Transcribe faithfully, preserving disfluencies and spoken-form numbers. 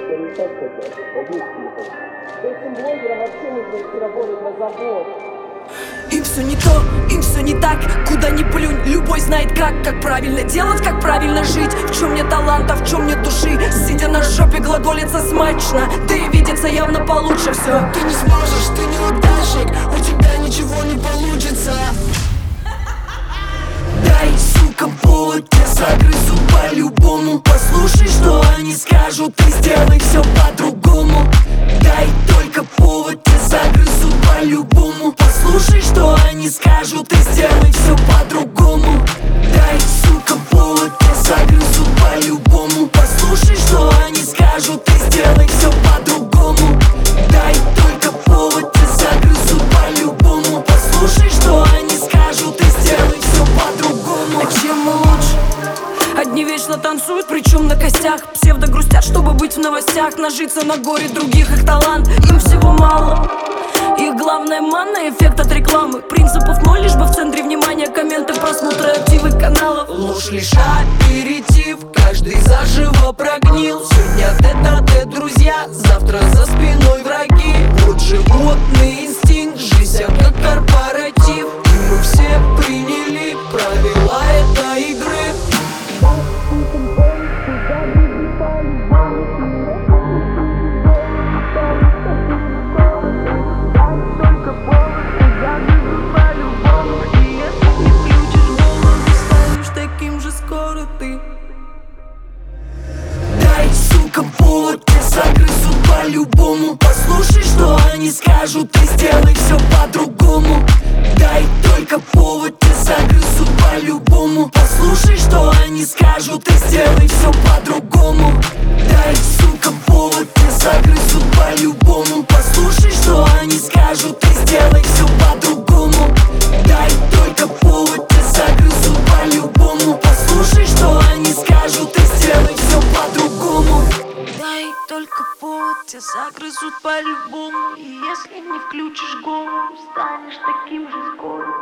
это не так хотят, объективно. Этим блогерам вообще нужно идти работать на завод. Им все не то, им все не так. Куда ни плюнь, любой знает как. Как правильно делать, как правильно жить. В чем мне таланта, в чем нет души. Сидя на жопе, глаголится смачно. Да и видится явно получше все. Ты не сможешь, ты неудачник. У тебя ничего не получится. Дай, сука, повод, я загрызу по-любому. Послушай, что они скажут, и сделай все по-другому. Дай только повод, я загрызу по-любому. Послушай, что они скажут, и сделай все по-другому. Дай, сука, повод, я загрызу по-любому. Послушай, что они скажут, и сделай все по-другому. Дай только повод, я загрызу по-любому. Послушай, что они скажут, и сделай все по-другому. А чем мы лучше? Одни вечно танцуют, причем на костях. Псевдо грустят, чтобы быть в новостях. Нажиться на горе других, их талант, им всего мало. Их главная манна, эффект от рекламы. Принципов ноль, лишь бы в центре внимания. Комменты, просмотры, активы каналов. Ложь лишь аперитив, каждый заживо прогнил. Сегодня тет-а-тет, друзья, завтра за спиной враги. Вот животный инстинкт, жизнь как корпоратив. И мы все приняли правила этой игры. Дай, сука, повод, я загрызу по-любому. Послушай, что они скажут, и сделай все по-другому. Дай только повод, я загрызу по-любому. Послушай, что они скажут, и сделай все по-другому. Дай, сука, повод, я загрызу по-любому. Послушай, что они скажут, и сделай все по-другому. Дай только повод, я загрызу по-любому. Послушай, что они скажут, и сделай все по-другому. Дай только повод, тебя загрызут по-любому. И если не включишь голову, станешь таким же скоро.